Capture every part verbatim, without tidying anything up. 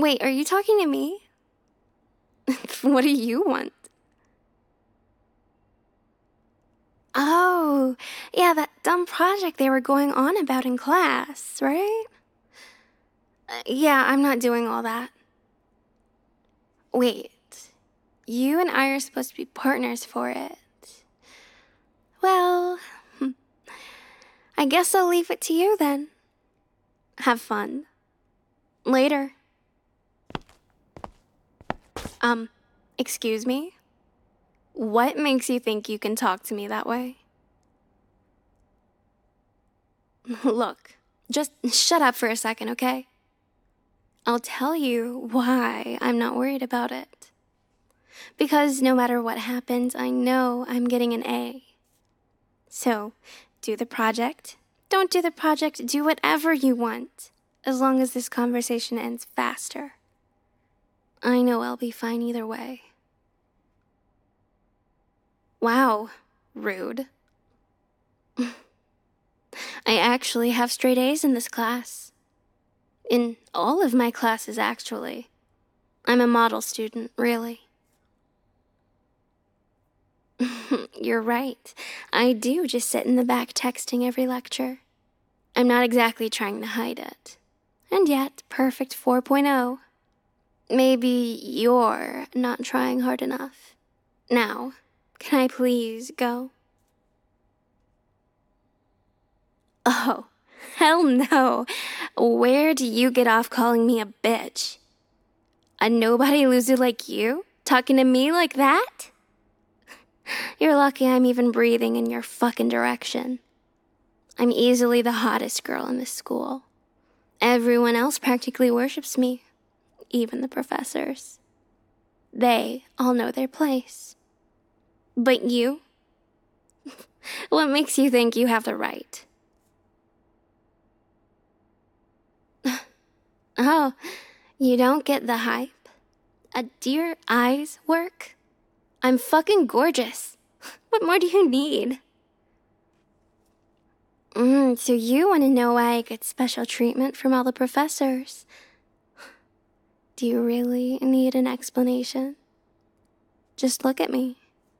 Wait, are you talking to me? What do you want? Oh, yeah, that dumb project they were going on about in class, right? Uh, yeah, I'm not doing all that. Wait, you and I are supposed to be partners for it. Well, I guess I'll leave it to you then. Have fun. Later. Um, excuse me? What makes you think you can talk to me that way? Look, just shut up for a second, okay? I'll tell you why I'm not worried about it. Because no matter what happens, I know I'm getting an A. So, do the project. Don't do the project, do whatever you want. As long as this conversation ends faster. I know I'll be fine either way. Wow, rude. I actually have straight A's in this class. In all of my classes, actually. I'm a model student, really. You're right. I do just sit in the back texting every lecture. I'm not exactly trying to hide it. And yet, perfect four point oh. Maybe you're not trying hard enough. Now, can I please go? Oh, hell no. Where do you get off calling me a bitch? A nobody loser like you? Talking to me like that? You're lucky I'm even breathing in your fucking direction. I'm easily the hottest girl in this school. Everyone else practically worships me, even the professors. They all know their place. But you? What makes you think you have the right? Oh, you don't get the hype? A dear eyes work? I'm fucking gorgeous. What more do you need? Mm, so you want to know why I get special treatment from all the professors? Do you really need an explanation? Just look at me.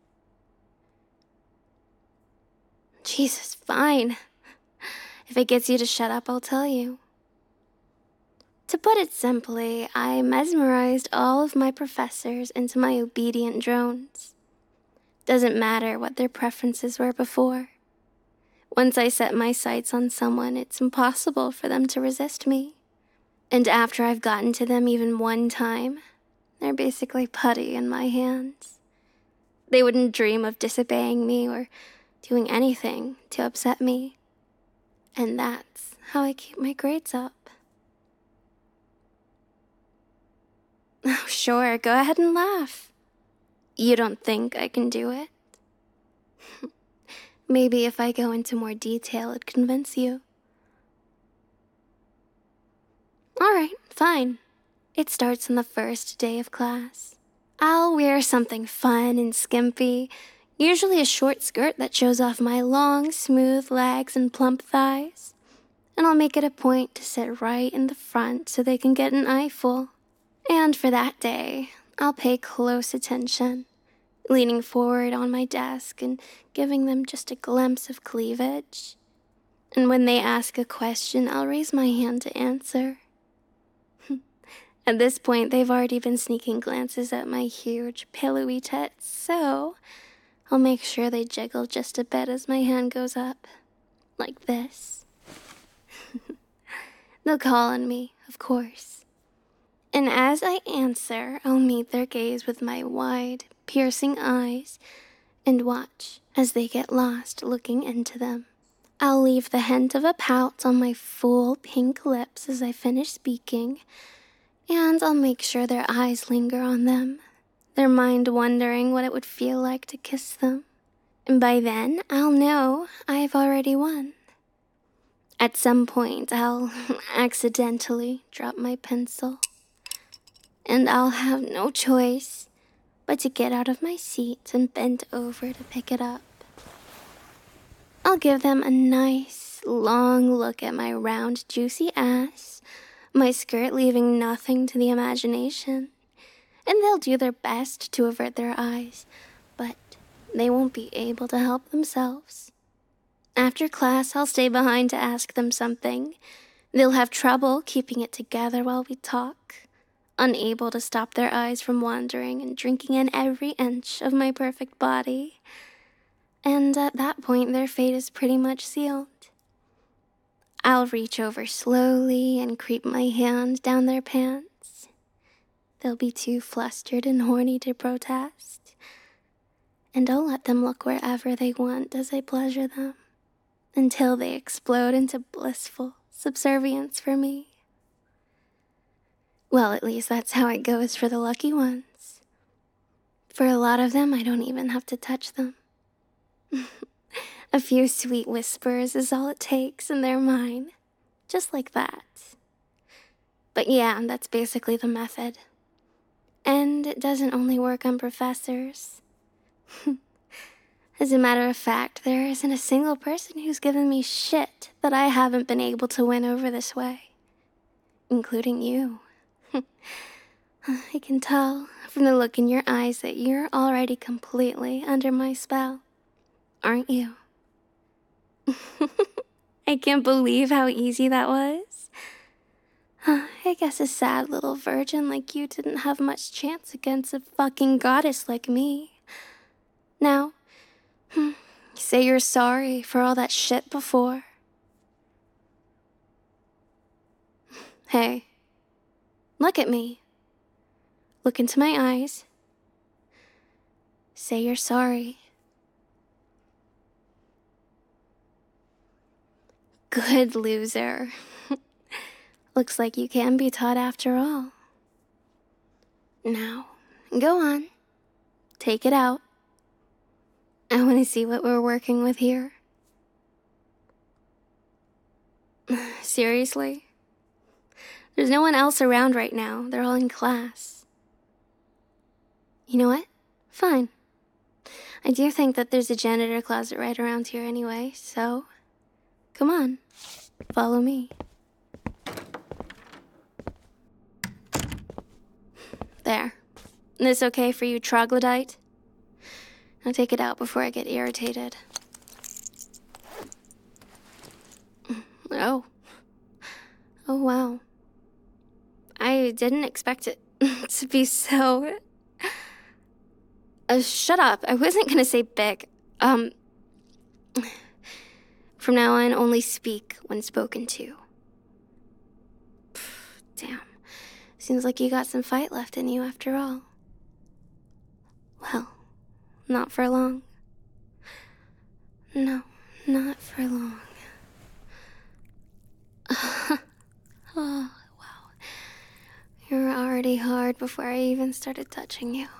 Jesus, fine. If it gets you to shut up, I'll tell you. To put it simply, I mesmerized all of my professors into my obedient drones. Doesn't matter what their preferences were before. Once I set my sights on someone, it's impossible for them to resist me. And after I've gotten to them even one time, they're basically putty in my hands. They wouldn't dream of disobeying me or doing anything to upset me. And that's how I keep my grades up. Oh, sure, go ahead and laugh. You don't think I can do it? Maybe if I go into more detail, it'd convince you. Alright, fine. It starts on the first day of class. I'll wear something fun and skimpy, usually a short skirt that shows off my long, smooth legs and plump thighs. And I'll make it a point to sit right in the front so they can get an eyeful. And for that day, I'll pay close attention, leaning forward on my desk and giving them just a glimpse of cleavage. And when they ask a question, I'll raise my hand to answer. At this point, they've already been sneaking glances at my huge, pillowy tits, so I'll make sure they jiggle just a bit as my hand goes up, like this. They'll call on me, of course. And as I answer, I'll meet their gaze with my wide, piercing eyes and watch as they get lost looking into them. I'll leave the hint of a pout on my full pink lips as I finish speaking, and I'll make sure their eyes linger on them, their mind wondering what it would feel like to kiss them. And by then, I'll know I've already won. At some point, I'll accidentally drop my pencil. And I'll have no choice but to get out of my seat and bend over to pick it up. I'll give them a nice, long look at my round, juicy ass my skirt leaving nothing to the imagination. And they'll do their best to avert their eyes, but they won't be able to help themselves. After class, I'll stay behind to ask them something. They'll have trouble keeping it together while we talk, unable to stop their eyes from wandering and drinking in every inch of my perfect body. And at that point, their fate is pretty much sealed. I'll reach over slowly and creep my hand down their pants. They'll be too flustered and horny to protest, and I'll let them look wherever they want as I pleasure them, until they explode into blissful subservience for me. Well, at least that's how it goes for the lucky ones. For a lot of them, I don't even have to touch them. A few sweet whispers is all it takes, and they're mine. Just like that. But yeah, that's basically the method. And it doesn't only work on professors. As a matter of fact, there isn't a single person who's given me shit that I haven't been able to win over this way. Including you. I can tell from the look in your eyes that you're already completely under my spell. Aren't you? I can't believe how easy that was. I guess a sad little virgin like you didn't have much chance against a fucking goddess like me. Now, say you're sorry for all that shit before. Hey, look at me. Look into my eyes. Say you're sorry. Good loser. Looks like you can be taught after all. Now, go on. Take it out. I want to see what we're working with here. Seriously? There's no one else around right now. They're all in class. You know what? Fine. I do think that there's a janitor closet right around here anyway, so come on, follow me. There. This okay for you, troglodyte? I'll take it out before I get irritated. Oh. Oh, wow. I didn't expect it to be so... Uh, shut up. I wasn't gonna say big. Um... From now on, only speak when spoken to. Damn. Seems like you got some fight left in you after all. Well, not for long. No, not for long. Oh, wow. You're already hard before I even started touching you.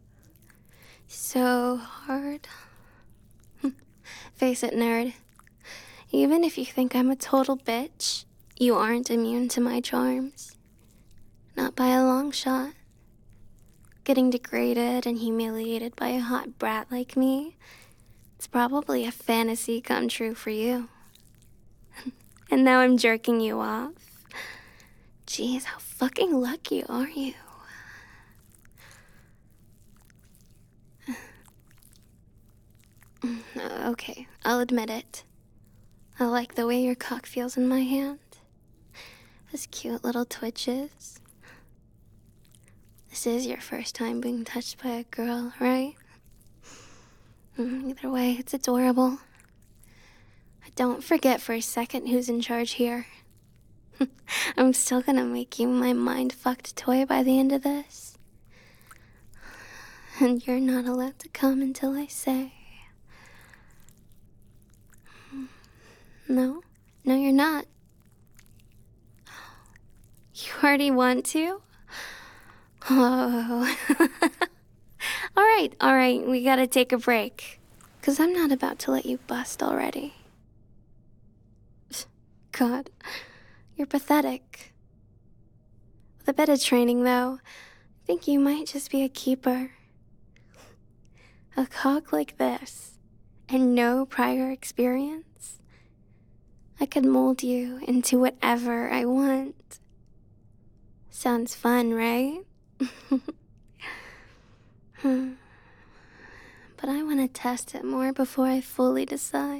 So hard. Face it, nerd. Even if you think I'm a total bitch, you aren't immune to my charms. Not by a long shot. Getting degraded and humiliated by a hot brat like me, it's probably a fantasy come true for you. And now I'm jerking you off. Jeez, how fucking lucky are you? Okay, I'll admit it. I like the way your cock feels in my hand. Those cute little twitches. This is your first time being touched by a girl, right? Either way, it's adorable. Don't forget for a second who's in charge here. I'm still gonna make you my mind-fucked toy by the end of this. And you're not allowed to come until I say. No? No, you're not. You already want to? Oh. Alright, alright, we gotta take a break. Cause I'm not about to let you bust already. God, you're pathetic. With a bit of training, though, I think you might just be a keeper. A cock like this, and no prior experience, I could mold you into whatever I want. Sounds fun, right? Hmm. But I want to test it more before I fully decide.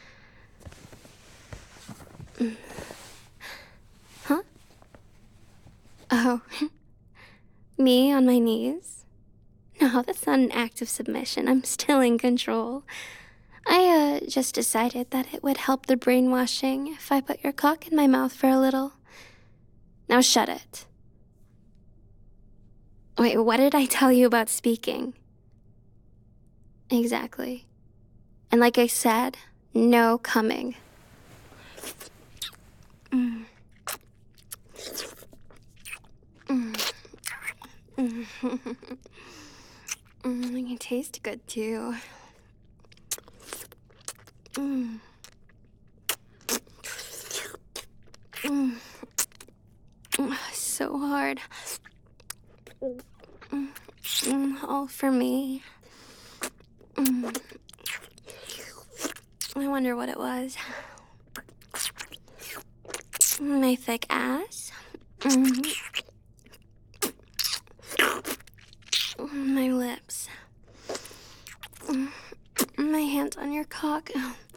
Mm. Huh? Oh. Me on my knees? No, that's not an act of submission. I'm still in control. I, uh, just decided that it would help the brainwashing if I put your cock in my mouth for a little. Now shut it. Wait, what did I tell you about speaking? Exactly. And like I said, no coming. Mm. Mm. Mm. Mm, you taste good too. Mm. Mm. Mm. So hard. Mm. Mm. All for me. Mm. I wonder what it was. My thick ass. Mm. My lips. Mm. My hands on your cock.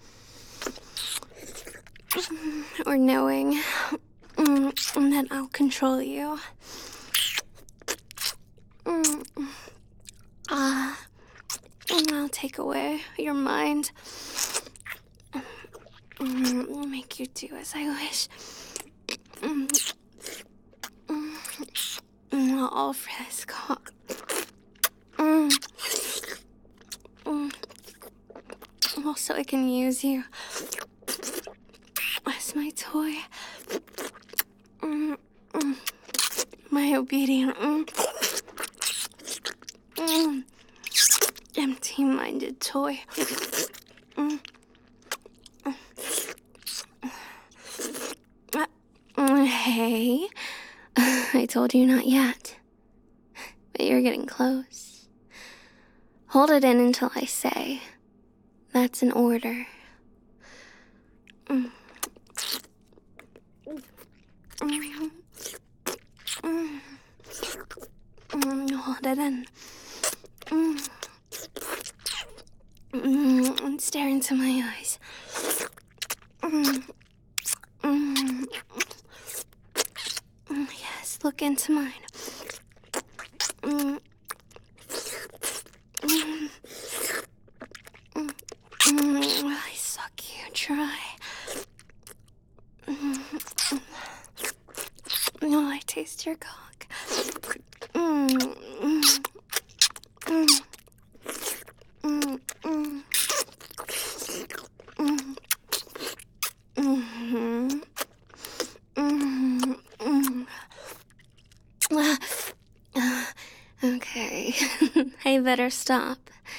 Or knowing mm, that I'll control you. Mm. Uh, I'll take away your mind. Mm, make you do as I wish. Mm. Mm, all for this cock. Mm. Mm. Also, I can use you as my toy. Mm. Mm. My obedient, mm. Mm. empty-minded toy. Mm. Uh, hey, I told you not yet, but you're getting close. Hold it in until I say. That's an order. Mm. Mm. Mm. Mm. Hold it in. Mm. Mm. And stare into my eyes. Mm. Mm. Mm. Yes, look into mine. Mm. Mm. Mm. Mm. I suck you dry. Mm. No, I taste your cock. Mm. Mm. Mm. Mm. Mm. Mm. Mm-hmm. Mm-hmm. Mm. Uh, okay, I better stop.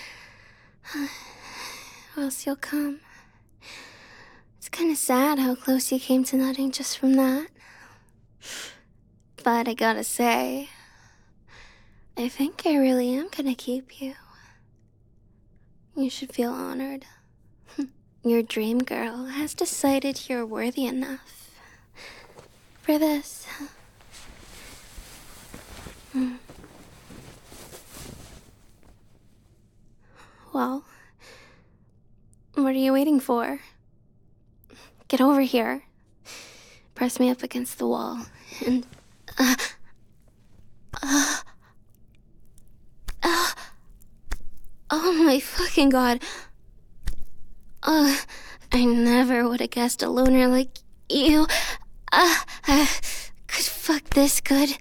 Or else you'll come. It's kind of sad how close you came to nutting just from that. But I gotta say, I think I really am gonna keep you. You should feel honored. Your dream girl has decided you're worthy enough for this. Mm. Well, what are you waiting for? Get over here. Press me up against the wall, and... Uh, uh, uh, oh my fucking god. Uh, I never would have guessed a loner like you uh, uh, could fuck this good.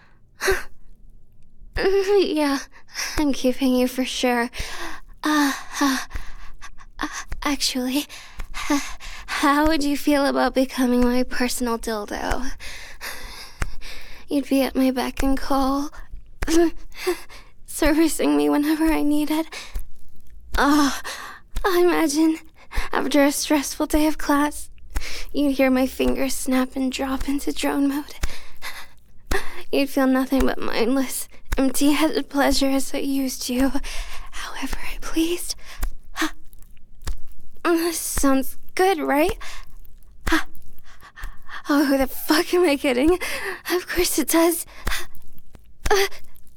Yeah, I'm keeping you for sure. Uh, uh, uh actually, uh, how would you feel about becoming my personal dildo? You'd be at my beck and call, servicing me whenever I needed. Oh, I imagine after a stressful day of class, you'd hear my fingers snap and drop into drone mode. You'd feel nothing but mindless, empty-headed pleasure as I used you however I pleased. This sounds good, right? Oh, who the fuck am I kidding? Of course it does. Uh,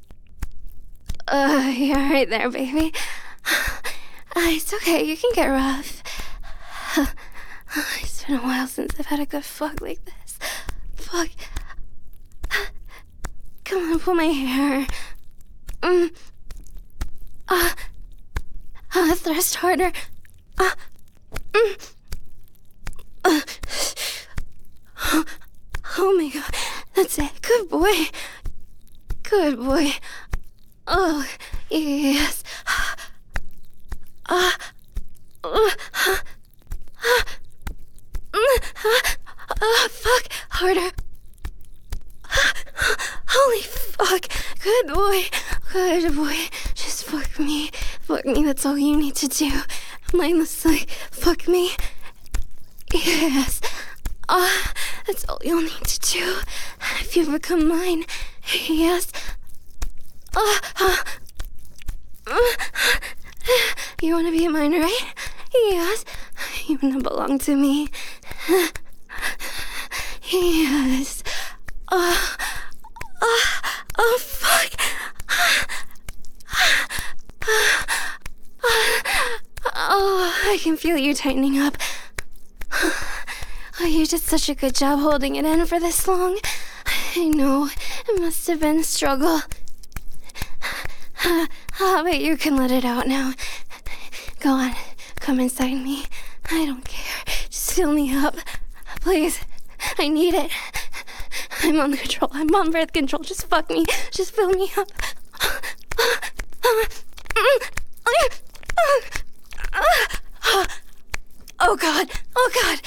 uh you're right there, baby. Uh, it's okay, you can get rough. Uh, it's been a while since I've had a good fuck like this. Fuck. Come on, pull my hair. Mm. Uh, uh, thrust harder. Uh, mm. uh. Oh, oh my god, that's it. Good boy. Good boy. Oh, yes. Uh, uh, uh, uh, uh, fuck, harder. Holy fuck. Good boy. Good boy. Just fuck me. Fuck me, that's all you need to do. Mindlessly fuck me. Yes. Ah, uh, that's all you'll need to do. If you become mine. Yes. Ah, uh, uh, you wanna be mine, right? Yes. You wanna belong to me. Yes. Oh, oh, oh, fuck. Oh, I can feel you tightening up. Oh, you did such a good job holding it in for this long. I know, it must have been a struggle. Oh, but you can let it out now. Go on, come inside me. I don't care. Just fill me up. Please, I need it. I'm on control. I'm on birth control. Just fuck me. Just fill me up. Oh god. Oh god.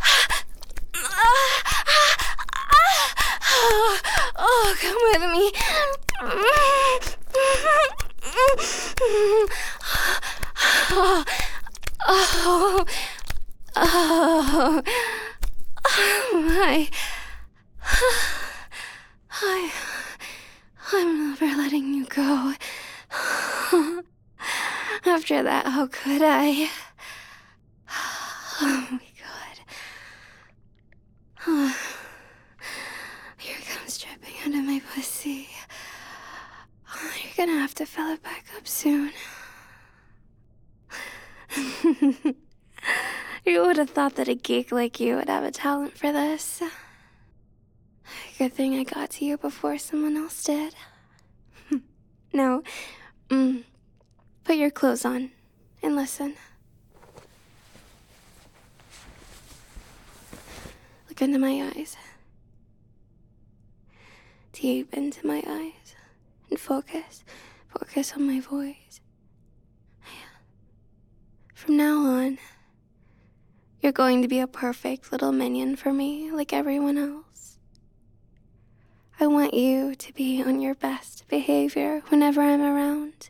Oh, come with me. Oh, oh, oh, oh my. I, I'm never letting you go. After that, how could I? Oh my god. Oh, here comes dripping out of my pussy. Oh, you're gonna have to fill it back up soon. You would have thought that a geek like you would have a talent for this. Good thing I got to you before someone else did. Now, mm, put your clothes on and listen. Look into my eyes. Deep into my eyes. And focus. Focus on my voice. From now on, you're going to be a perfect little minion for me, like everyone else. I want you to be on your best behavior whenever I'm around.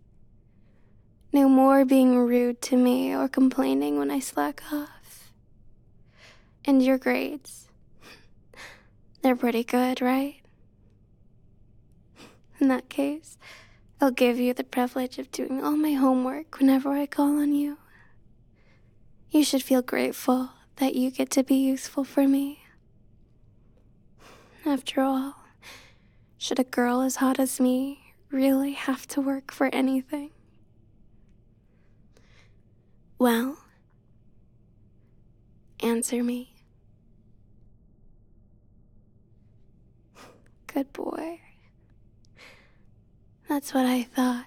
No more being rude to me or complaining when I slack off. And your grades, they're pretty good, right? In that case, I'll give you the privilege of doing all my homework whenever I call on you. You should feel grateful that you get to be useful for me. After all, should a girl as hot as me really have to work for anything? Well, answer me. Good boy. That's what I thought.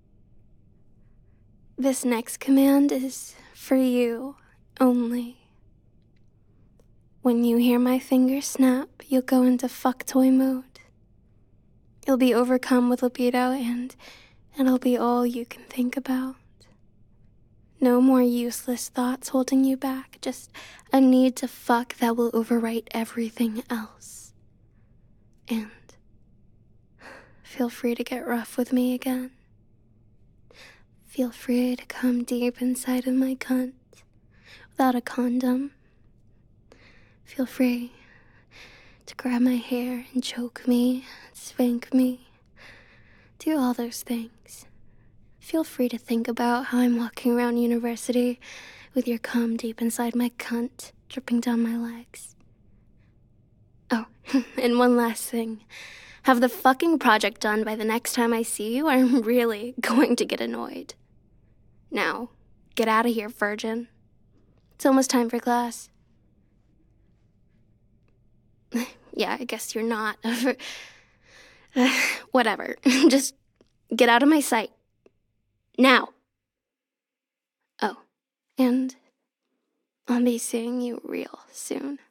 This next command is for you only. When you hear my finger snap, you'll go into fuck toy mode. You'll be overcome with libido and it'll be all you can think about. No more useless thoughts holding you back, just a need to fuck that will overwrite everything else. And feel free to get rough with me again. Feel free to come deep inside of my cunt without a condom. Feel free to grab my hair and choke me, spank me, do all those things. Feel free to think about how I'm walking around university with your cum deep inside my cunt, dripping down my legs. Oh, and one last thing. Have the fucking project done by the next time I see you, or I'm really going to get annoyed. Now, get out of here, virgin. It's almost time for class. Yeah, I guess you're not. Whatever. Just get out of my sight. Now. Oh, and I'll be seeing you real soon.